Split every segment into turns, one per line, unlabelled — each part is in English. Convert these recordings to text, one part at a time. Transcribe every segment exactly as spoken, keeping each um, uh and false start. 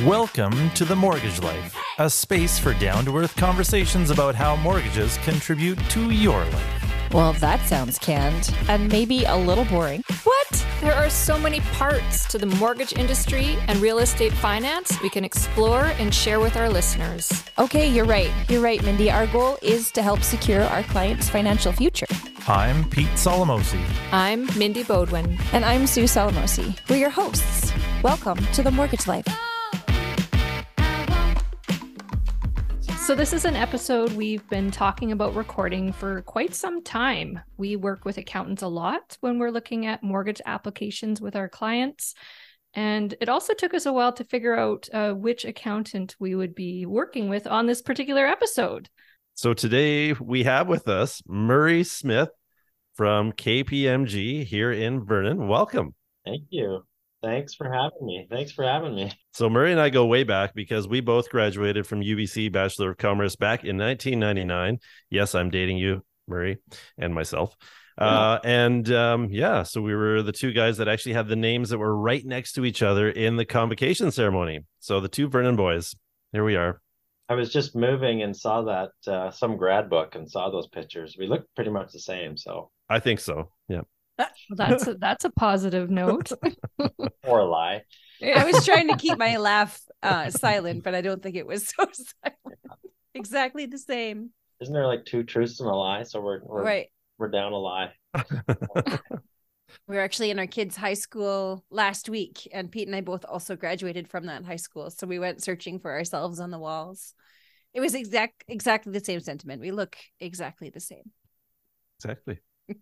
Welcome to The Mortgage Life, a space for down-to-earth conversations about how mortgages contribute to your life.
Well, that sounds canned and maybe a little boring.
What? There are so many parts to the mortgage industry and real estate finance we can explore and share with our listeners.
Okay, you're right. You're right, Mindy. Our goal is to help secure our clients' financial future.
I'm Pete Solomosi.
I'm Mindy Bodwin.
And I'm Sue Solomosi. We're your hosts. Welcome to The Mortgage Life.
So this is an episode we've been talking about recording for quite some time. We work with accountants a lot when we're looking at mortgage applications with our clients. And it also took us a while to figure out uh, which accountant we would be working with on this particular episode.
So today we have with us Murray Smith from K P M G here in Vernon. Welcome.
Thank you. Thanks for having me. Thanks for having me.
So Murray and I go way back because we both graduated from U B C Bachelor of Commerce back in nineteen ninety-nine. Yes, I'm dating you, Murray, and myself. Yeah. Uh, and um, yeah, so we were the two guys that actually had the names that were right next to each other in the convocation ceremony. So the two Vernon boys, here we are.
I was just moving and saw that uh, some grad book and saw those pictures. We look pretty much the same. So
I think so. Yeah.
Well, that's a, that's a positive note.
Or a lie.
I was trying to keep my laugh uh, silent, but I don't think it was so silent. Exactly the same.
Isn't there like two truths and a lie? So we're we're,
right.
we're down a lie.
We were actually in our kids' high school last week, and Pete and I both also graduated from that high school. So we went searching for ourselves on the walls. It was exact exactly the same sentiment. We look exactly the same.
Exactly.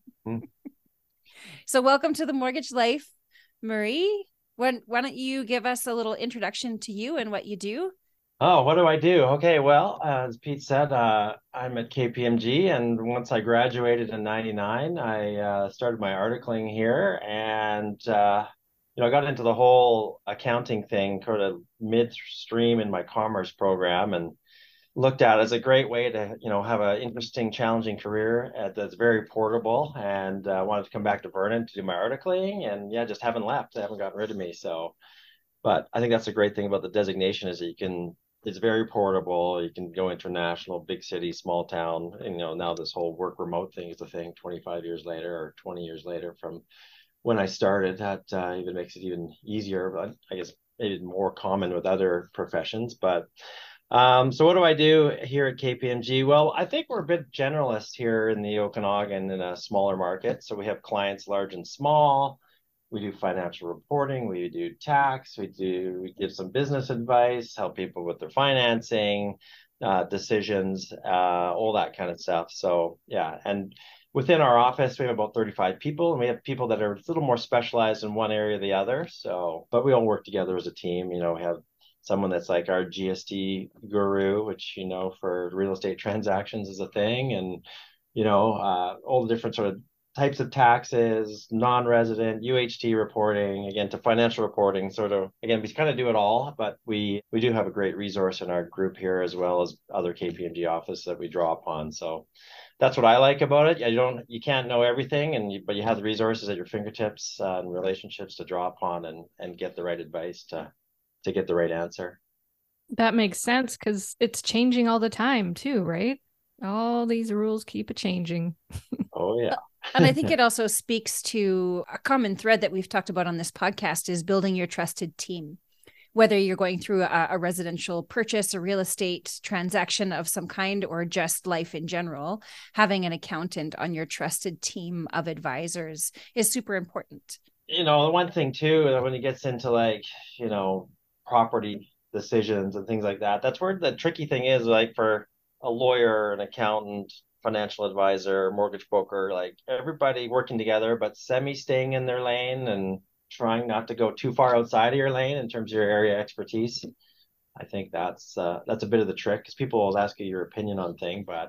So welcome to The Mortgage Life, Murray. When, why don't you give us a little introduction to you and what you do?
Oh, what do I do? Okay, well, uh, as Pete said, uh, I'm at K P M G, and once I graduated in ninety-nine, I uh, started my articling here, and uh, you know, I got into the whole accounting thing sort of midstream in my commerce program, and looked at it as a great way to, you know, have an interesting, challenging career uh, that's very portable, and uh, wanted to come back to Vernon to do my articling, and yeah, just haven't left. They haven't gotten rid of me. So, but I think that's a great thing about the designation is that you can, it's very portable. You can go international, big city, small town. And, you know, now this whole work remote thing is a thing twenty-five years later or twenty years later from when I started. That uh, even makes it even easier, but I guess maybe more common with other professions. But Um, so what do I do here at K P M G? Well, I think we're a bit generalist here in the Okanagan in a smaller market. So we have clients large and small. We do financial reporting. We do tax. We do we give some business advice, help people with their financing uh, decisions, uh, all that kind of stuff. So yeah, and within our office, we have about thirty-five people, and we have people that are a little more specialized in one area or the other. So, but we all work together as a team. You know, we have someone that's like our G S T guru, which, you know, for real estate transactions is a thing. And, you know, uh, all the different sort of types of taxes, non-resident, U H T reporting, again, to financial reporting, sort of, again, we kind of do it all, but we, we do have a great resource in our group here, as well as other K P M G offices that we draw upon. So that's what I like about it. You don't, you can't know everything, and you, but you have the resources at your fingertips uh, and relationships to draw upon and, and get the right advice to to get the right answer.
That makes sense because it's changing all the time too, right? All these rules keep it changing.
Oh, yeah.
And I think it also speaks to a common thread that we've talked about on this podcast is building your trusted team. Whether you're going through a, a residential purchase, a real estate transaction of some kind, or just life in general, having an accountant on your trusted team of advisors is super important.
You know, the one thing too, when it gets into like, you know, property decisions and things like that, that's where the tricky thing is, like for a lawyer, an accountant, financial advisor, mortgage broker, like everybody working together, but semi staying in their lane and trying not to go too far outside of your lane in terms of your area expertise. I think that's uh, that's a bit of the trick, because people always ask you your opinion on things, but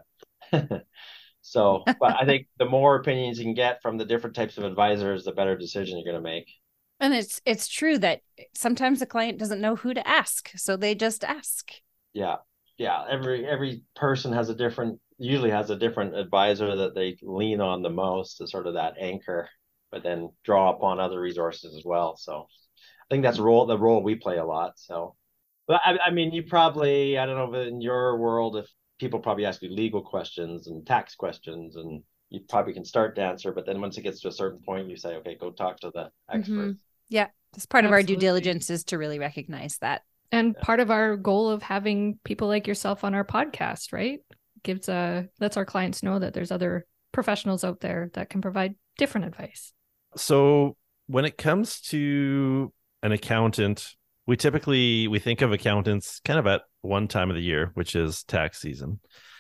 so, but I think the more opinions you can get from the different types of advisors, the better decision you're going to make.
And it's it's true that sometimes the client doesn't know who to ask, so they just ask.
Yeah, yeah. Every every person has a different, usually has a different advisor that they lean on the most as sort of that anchor, but then draw upon other resources as well. So I think that's role the role we play a lot. So But I, I mean, you probably, I don't know, in your world, if people probably ask you legal questions and tax questions, and you probably can start to answer. But then once it gets to a certain point, you say, okay, go talk to the expert.
Mm-hmm. Yeah. That's part
Absolutely.
of our due diligence is to really recognize that.
And
Yeah.
part of our goal of having people like yourself on our podcast, right? Gives uh lets our clients know that there's other professionals out there that can provide different advice.
So when it comes to an accountant, we typically we think of accountants kind of at one time of the year, which is tax season.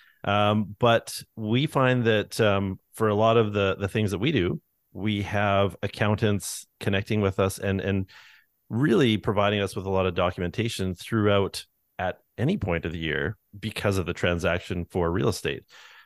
Um, but we find that um, for a lot of the the things that we do, we have accountants connecting with us and and really providing us with a lot of documentation throughout at any point of the year because of the transaction for real estate.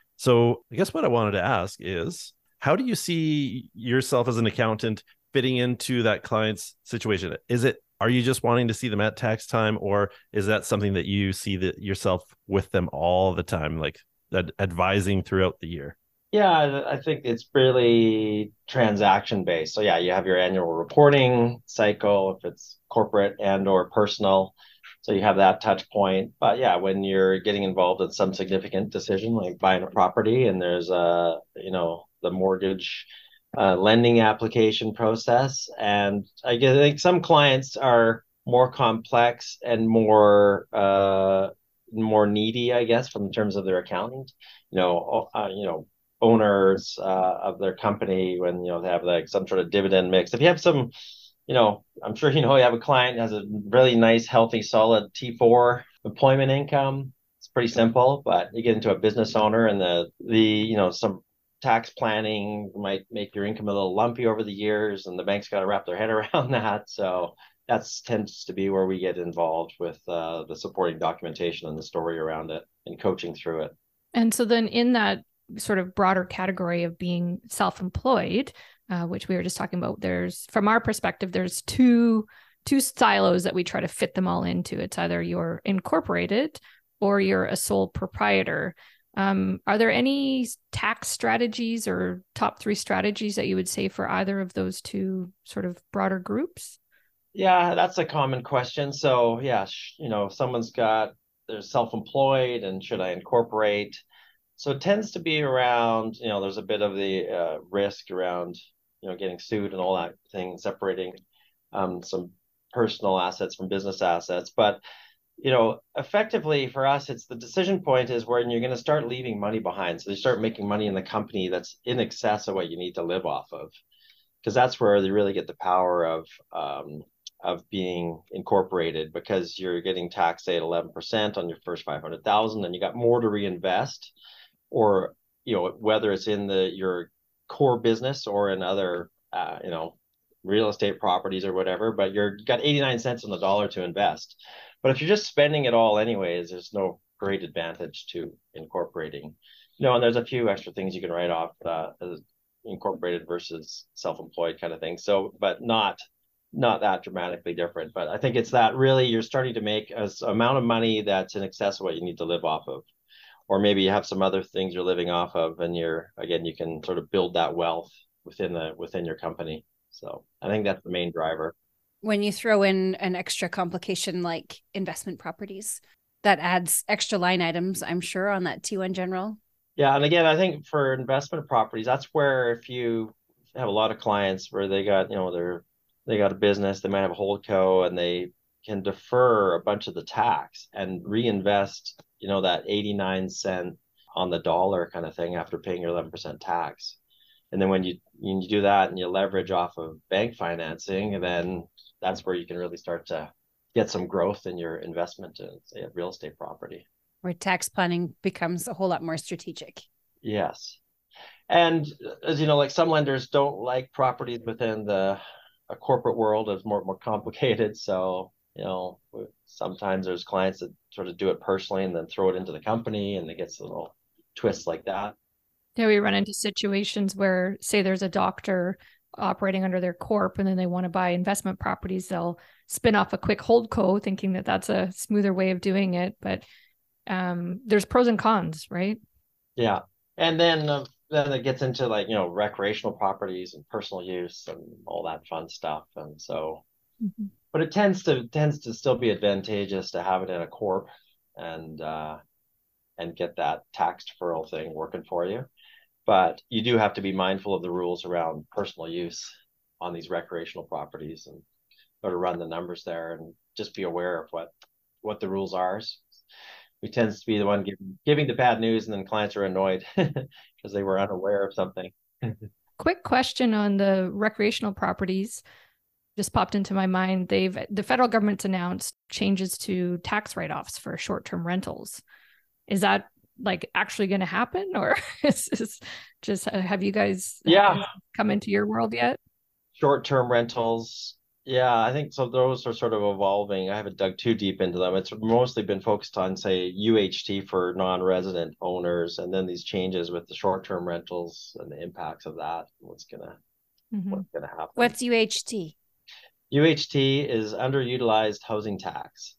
So I guess what I wanted to ask is, how do you see yourself as an accountant fitting into that client's situation? Is it, are you just wanting to see them at tax time, or is that something that you see that yourself with them all the time, like ad- advising throughout the year?
Yeah, I think it's really transaction based. So yeah, you have your annual reporting cycle if it's corporate and or personal. So you have that touch point. But yeah, when you're getting involved in some significant decision like buying a property and there's a, you know, the mortgage uh, lending application process. And I guess, I think some clients are more complex and more uh, more needy, I guess, from in terms of their accounting. You know, uh, you know, owners uh, of their company when you know they have like some sort of dividend mix. If you have some, you know, I'm sure you know you have a client that has a really nice, healthy, solid T four employment income. It's pretty simple, but you get into a business owner and the the you know some tax planning might make your income a little lumpy over the years, and the bank's got to wrap their head around that. So that tends to be where we get involved with uh, the supporting documentation and the story around it and coaching through it.
And so then in that sort of broader category of being self-employed, uh, which we were just talking about, there's, from our perspective, there's two two silos that we try to fit them all into. It's either you're incorporated or you're a sole proprietor. Um, are there any tax strategies or top three strategies that you would say for either of those two sort of broader groups?
Yeah, that's a common question. So yeah, you know, someone's got, they're self-employed and should I incorporate? So it tends to be around, you know, there's a bit of the uh, risk around, you know, getting sued and all that thing, separating um, some personal assets from business assets. But, you know, effectively for us, it's the decision point is when you're going to start leaving money behind. So you start making money in the company that's in excess of what you need to live off of, because that's where you really get the power of um, of being incorporated, because you're getting taxed, say, at eleven percent on your first five hundred thousand, and you got more to reinvest. Or, you know, whether it's in the your core business or in other, uh, you know, real estate properties or whatever, but you're you got eighty-nine cents on the dollar to invest. But if you're just spending it all anyways, there's no great advantage to incorporating. You know, and there's a few extra things you can write off uh, as incorporated versus self-employed kind of thing. So, but not not that dramatically different. But I think it's that really you're starting to make an amount of money that's in excess of what you need to live off of. Or maybe you have some other things you're living off of, and you're, again, you can sort of build that wealth within the within your company. So I think that's the main driver.
When you throw in an extra complication like investment properties, that adds extra line items, I'm sure, on that T one general.
Yeah, and again, I think for investment properties, that's where if you have a lot of clients where they got, you know, they're they got a business, they might have a holdco, and they can defer a bunch of the tax and reinvest, you know, that eighty-nine cent on the dollar kind of thing after paying your eleven percent tax. And then when you when you do that and you leverage off of bank financing, and then that's where you can really start to get some growth in your investment in, say, a real estate property.
Where tax planning becomes a whole lot more strategic.
Yes. And as you know, like some lenders don't like properties within the a corporate world is more more complicated. So, you know, sometimes there's clients that sort of do it personally and then throw it into the company, and it gets a little twists like that.
Yeah, we run into situations where, say, there's a doctor operating under their corp and then they want to buy investment properties. They'll spin off a quick holdco thinking that that's a smoother way of doing it. But um, there's pros and cons, right?
Yeah. And then uh, then it gets into like, you know, recreational properties and personal use and all that fun stuff. And so,
mm-hmm.
but it tends to tends to still be advantageous to have it in a corp and uh, and get that tax deferral thing working for you. But you do have to be mindful of the rules around personal use on these recreational properties and sort of run the numbers there and just be aware of what what the rules are. We tend to be the one giving, giving the bad news, and then clients are annoyed because they were unaware of something.
Quick question on the recreational properties just popped into my mind. They've the federal government's announced changes to tax write-offs for short-term rentals. Is that like actually going to happen, or is this just have you guys
yeah
come into your world yet?
Short-term rentals. Yeah, I think so. Those are sort of evolving. I haven't dug too deep into them. It's mostly been focused on, say, U H T for non-resident owners, and then these changes with the short-term rentals and the impacts of that. What's gonna mm-hmm. what's gonna happen?
What's U H T?
U H T is underutilized housing tax.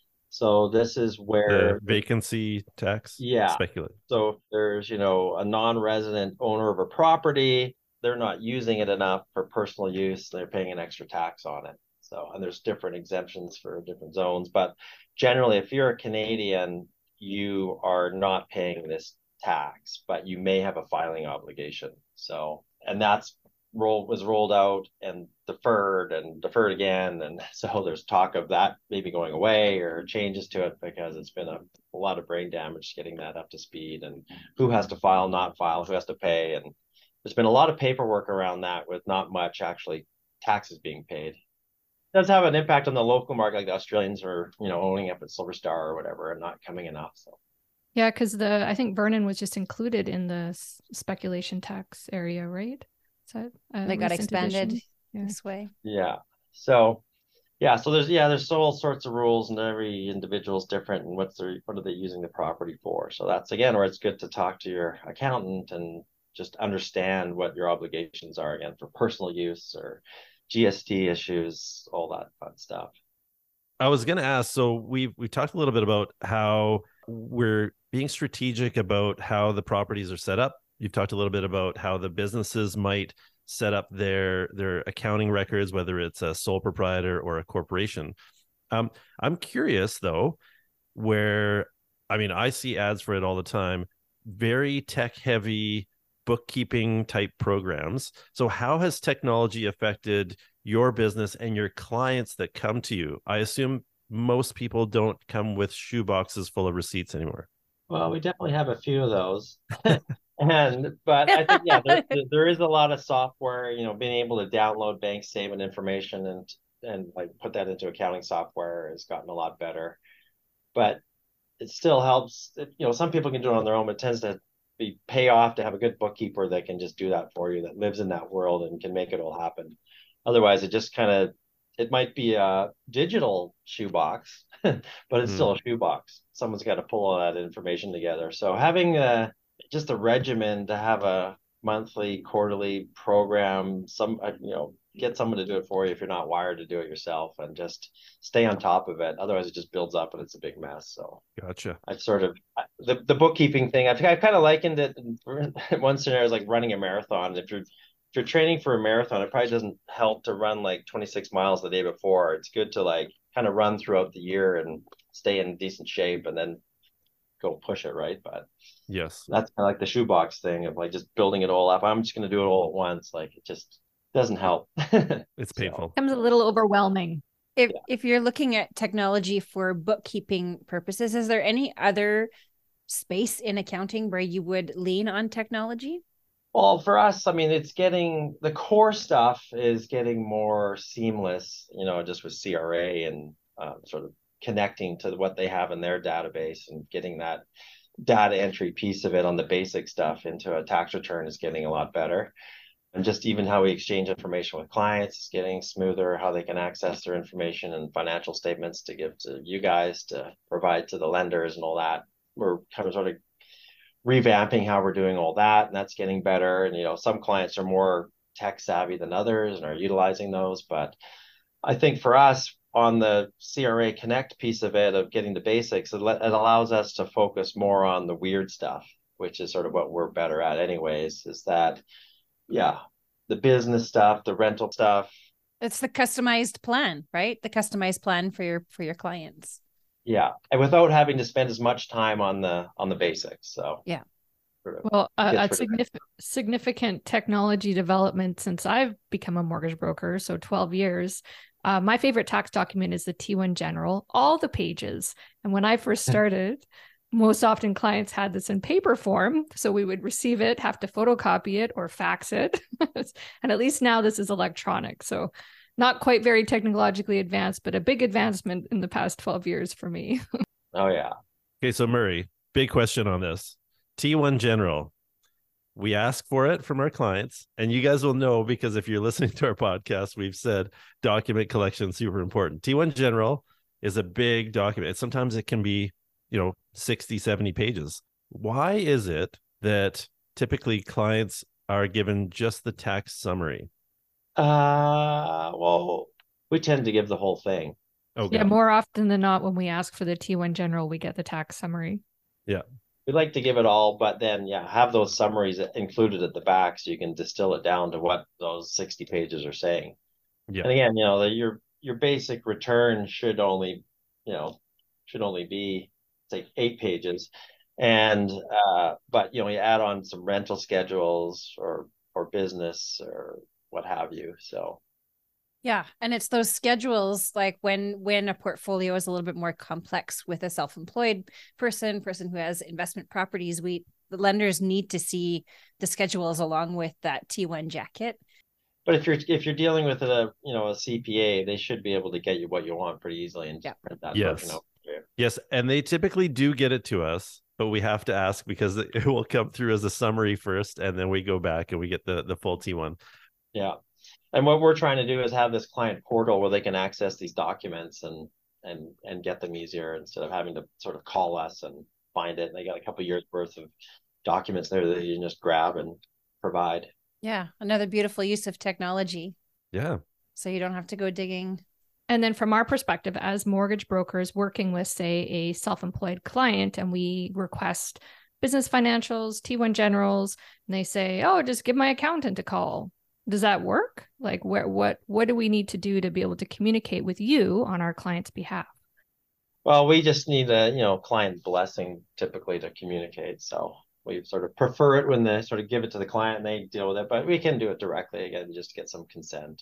So this is where
the vacancy tax.
Yeah.
Speculate.
So if there's, you know, a non-resident owner of a property, they're not using it enough for personal use, they're paying an extra tax on it. So, and there's different exemptions for different zones, but generally, if you're a Canadian, you are not paying this tax, but you may have a filing obligation. So, and that's roll was rolled out and deferred and deferred again, and so there's talk of that maybe going away or changes to it, because it's been a, a lot of brain damage getting that up to speed, and who has to file, not file, who has to pay, and there's been a lot of paperwork around that with not much actually taxes being paid. It does have an impact on the local market, like the Australians are, you know, owning up at Silver Star or whatever and not coming enough. So
yeah, because the I think Vernon was just included in the speculation tax area, right? So
they got expanded yeah. this way.
Yeah. So yeah, so there's yeah, there's all sorts of rules, and every individual is different, and what's their what are they using the property for? So that's again where it's good to talk to your accountant and just understand what your obligations are, again, for personal use or G S T issues, all that fun stuff.
I was going to ask, so we've, we talked a little bit about how we're being strategic about how the properties are set up. You've talked a little bit about how the businesses might set up their, their accounting records, whether it's a sole proprietor or a corporation. Um, I'm curious though, where, I mean, I see ads for it all the time, very tech heavy bookkeeping type programs. So how has technology affected your business and your clients that come to you? I assume most people don't come with shoe boxes full of receipts anymore.
Well, we definitely have a few of those. and but I think yeah, there, there is a lot of software, you know, being able to download bank statement information and and like put that into accounting software has gotten a lot better. But it still helps. You know, some people can do it on their own, but it tends to be pay off to have a good bookkeeper that can just do that for you, that lives in that world and can make it all happen. Otherwise, it just kind of, it might be a digital shoebox, but it's mm. still a shoebox. Someone's got to pull all that information together. So having a, just a regimen to have a monthly, quarterly program, some, you know, get someone to do it for you if you're not wired to do it yourself, and just stay on top of it. Otherwise, it just builds up and it's a big mess. So
gotcha.
I've sort of the, the bookkeeping thing. I've, I've kind of likened it. One scenario is like running a marathon. If you're if you're training for a marathon, it probably doesn't help to run like twenty-six miles the day before. It's good to like kind of run throughout the year and stay in decent shape, and then go push it, right? But
yes,
that's kind of like the shoebox thing of like just building it all up. I'm just going to do it all at once. Like it just doesn't help.
It's painful.
Becomes a little overwhelming.
If yeah. if you're looking at technology for bookkeeping purposes, is there any other space in accounting where you would lean on technology?
Well, for us, I mean, it's getting the core stuff is getting more seamless, you know, just with C R A and uh, sort of connecting to what they have in their database and getting that data entry piece of it on the basic stuff into a tax return is getting a lot better. And just even how we exchange information with clients is getting smoother, how they can access their information and financial statements to give to you guys to provide to the lenders and all that. We're kind of sort of revamping how we're doing all that, and that's getting better. And, you know, some clients are more tech savvy than others and are utilizing those. But I think for us on the C R A Connect piece of it, of getting the basics, it, it allows us to focus more on the weird stuff, which is sort of what we're better at anyways, is that, yeah, the business stuff, the rental stuff,
It's the customized plan, right? The customized plan for your for your clients.
Yeah, and without having to spend as much time on the on the basics. So
yeah.
Sort of
well, uh, a significant significant technology development since I've become a mortgage broker, so twelve years. Uh, my favorite tax document is the T one General, all the pages. And when I first started, most often clients had this in paper form. So we would receive it, have to photocopy it or fax it. And at least now this is electronic. So not quite very technologically advanced, but a big advancement in the past twelve years for me.
Oh, yeah.
Okay, so Murray, big question on this. T one General. We ask for it from our clients, and you guys will know because if you're listening to our podcast, we've said document collection super important. T one General is a big document. Sometimes it can be, you know, sixty, seventy pages. Why is it that typically clients are given just the tax summary?
Uh, well, we tend to give the whole thing.
Okay.
Yeah, more often than not, when we ask for the T one General, we get the tax summary.
Yeah.
We like to give it all, but then, yeah, have those summaries included at the back so you can distill it down to what those sixty pages are saying.
Yeah.
And again, you know, the, your your basic return should only, you know, should only be, say, eight pages. And, uh, but, you know, you add on some rental schedules or or business or what have you. So.
Yeah. And it's those schedules, like when when a portfolio is a little bit more complex with a self-employed person, person who has investment properties, we the lenders need to see the schedules along with that T one jacket.
But if you're if you're dealing with a you know a C P A, they should be able to get you what you want pretty easily and just
yeah.
print that
yes.
version out.
Yes, and they typically do get it to us, but we have to ask because it will come through as a summary first, and then we go back and we get the the full T one.
Yeah. And what we're trying to do is have this client portal where they can access these documents and and and get them easier instead of having to sort of call us and find it. And they got a couple of years worth of documents there that you can just grab and provide.
Yeah, another beautiful use of technology.
Yeah.
So you don't have to go digging.
And then from our perspective as mortgage brokers working with, say, a self-employed client, and we request business financials, T one Generals, and they say, oh, just give my accountant a call. Does that work? Like, where, what, what do we need to do to be able to communicate with you on our client's behalf?
Well, we just need a, you know, client blessing typically to communicate. So we sort of prefer it when they sort of give it to the client and they deal with it, but we can do it directly again, just get some consent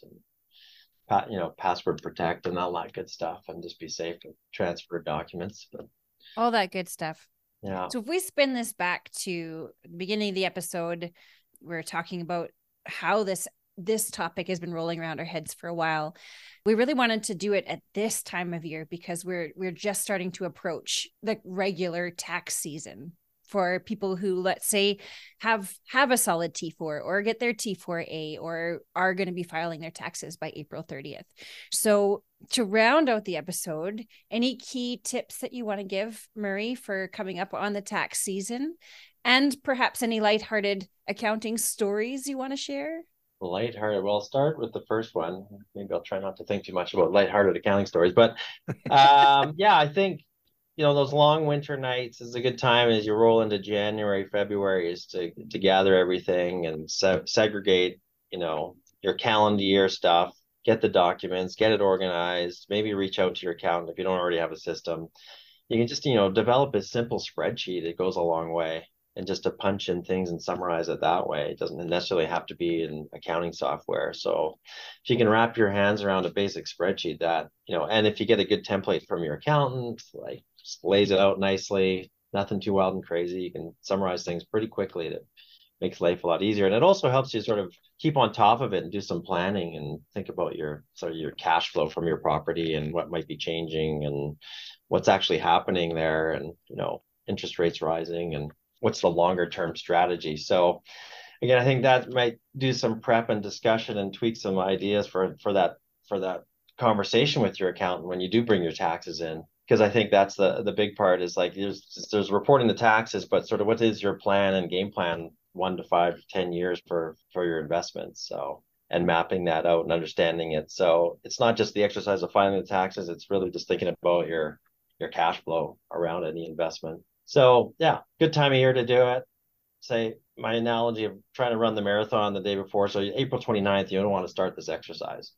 and, you know, password protect and all that good stuff and just be safe to transfer documents. But,
all that good stuff.
Yeah.
So if we spin this back to the beginning of the episode, we're talking about how this this topic has been rolling around our heads for a while. We really wanted to do it at this time of year because we're we're just starting to approach the regular tax season for people who, let's say, have have a solid T four or get their T four A or are going to be filing their taxes by April thirtieth. So to round out the episode, any key tips that you want to give, Murray, for coming up on the tax season? And perhaps any lighthearted accounting stories you want to share?
Lighthearted. Well, I'll start with the first one. Maybe I'll try not to think too much about lighthearted accounting stories. But um, yeah, I think, you know, those long winter nights is a good time as you roll into January, February is to, to gather everything and se- segregate, you know, your calendar year stuff, get the documents, get it organized, maybe reach out to your accountant if you don't already have a system. You can just, you know, develop a simple spreadsheet. It goes a long way. And just to punch in things and summarize it that way. It doesn't necessarily have to be in accounting software. So if you can wrap your hands around a basic spreadsheet that, you know, and if you get a good template from your accountant, like just lays it out nicely, nothing too wild and crazy, you can summarize things pretty quickly. That makes life a lot easier. And it also helps you sort of keep on top of it and do some planning and think about your sort of your cash flow from your property and what might be changing and what's actually happening there and, you know, interest rates rising and what's the longer term strategy. So again, I think that might do some prep and discussion and tweak some ideas for, for that, for that conversation with your accountant when you do bring your taxes in. Because I think that's the, the big part is like, there's, there's reporting the taxes, but sort of what is your plan and game plan one to five, ten years for, for your investments. So, and mapping that out and understanding it. So it's not just the exercise of filing the taxes. It's really just thinking about your, your cash flow around any investment. So yeah, good time of year to do it. Say my analogy of trying to run the marathon the day before. So April twenty-ninth, you don't want to start this exercise.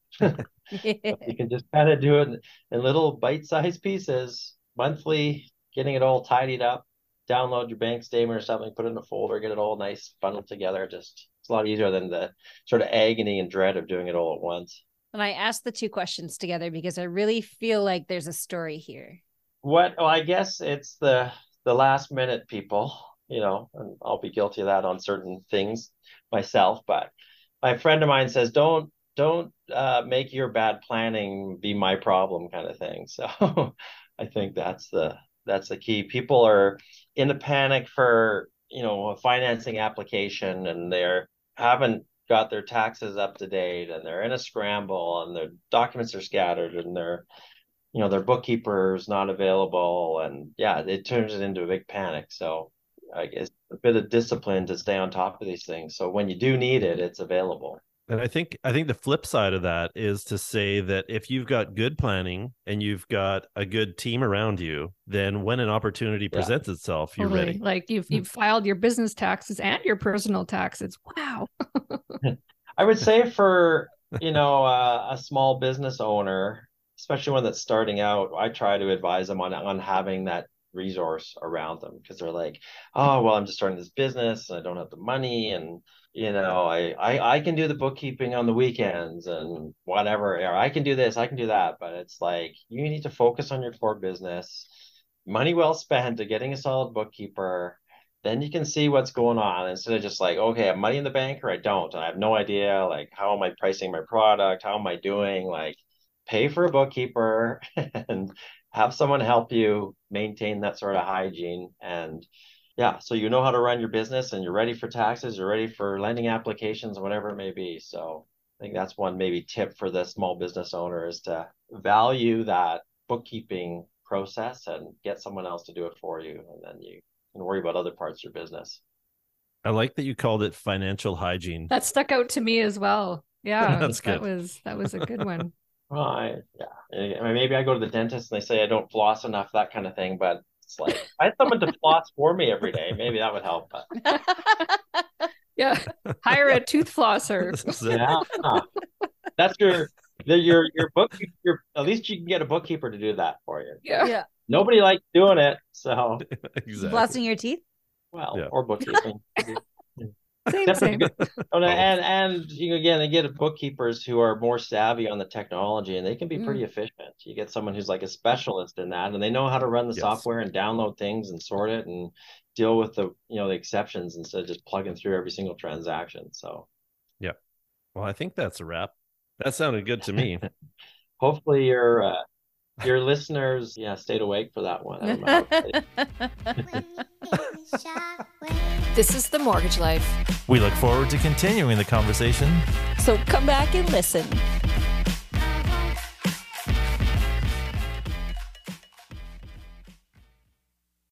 You can just kind of do it in, in little bite-sized pieces, monthly, getting it all tidied up, download your bank statement or something, put it in a folder, get it all nice, bundled together. Just, it's a lot easier than the sort of agony and dread of doing it all at once.
And I asked the two questions together because I really feel like there's a story here.
What? Well, I guess it's the the last minute people, you know, and I'll be guilty of that on certain things myself. But my friend of mine says, don't don't uh, make your bad planning be my problem, kind of thing. So I think that's the that's the key. People are in a panic for, you know, a financing application, and they're haven't got their taxes up to date, and they're in a scramble, and their documents are scattered, and their, you know, their bookkeeper is not available, and yeah, it turns it into a big panic. So I guess a bit of discipline to stay on top of these things, so when you do need it, it's available.
And I think I think the flip side of that is to say that if you've got good planning and you've got a good team around you, then when an opportunity yeah. presents itself, you're
totally.
ready.
Like you've you've filed your business taxes and your personal taxes. Wow.
I would say for, you know, uh, a small business owner, especially one that's starting out, I try to advise them on on having that resource around them, because they're like, oh, well, I'm just starting this business and I don't have the money, and you know, I, I I can do the bookkeeping on the weekends and whatever, or I can do this, I can do that. But it's like, you need to focus on your core business. Money well spent to getting a solid bookkeeper. Then you can see what's going on, instead of just like, okay, I have money in the bank or I don't. And I have no idea, like, how am I pricing my product? How am I doing? Like, pay for a bookkeeper and have someone help you maintain that sort of hygiene. And yeah, so you know how to run your business, and you're ready for taxes, you're ready for lending applications, whatever it may be. So I think that's one maybe tip for the small business owner, is to value that bookkeeping process and get someone else to do it for you. And then you can worry about other parts of your business.
I like that you called it financial hygiene.
That stuck out to me as well. Yeah,
that's good.
That was, that was a good one.
Well, I, yeah, I mean, maybe I go to the dentist and they say I don't floss enough, that kind of thing. But it's like, I had someone to floss for me every day. Maybe that would help. But...
yeah, hire a tooth flosser.
Yeah, that's your your your bookkeeper. Your, at least you can get a bookkeeper to do that for you.
Yeah,
yeah.
Nobody likes doing it, so
exactly.
Flossing your teeth.
Well,
yeah.
or bookkeeping.
Same, same.
and and you again, they get bookkeepers who are more savvy on the technology, and they can be pretty mm. efficient. You get someone who's like a specialist in that, and they know how to run the yes. software and download things and sort it and deal with the, you know, the exceptions, instead of just plugging through every single transaction. So
yeah, well, I think that's a wrap. That sounded good to me.
Hopefully your uh, your listeners yeah stayed awake for that one. I don't know.
This is The Mortgage Life.
We look forward to continuing the conversation.
So come back and listen.